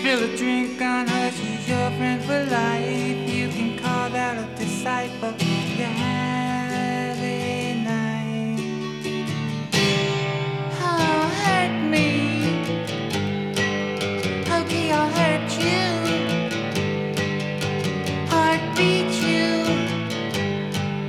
Spill a drink on her, she's your friend for life. You can call that a disciple. Yeah.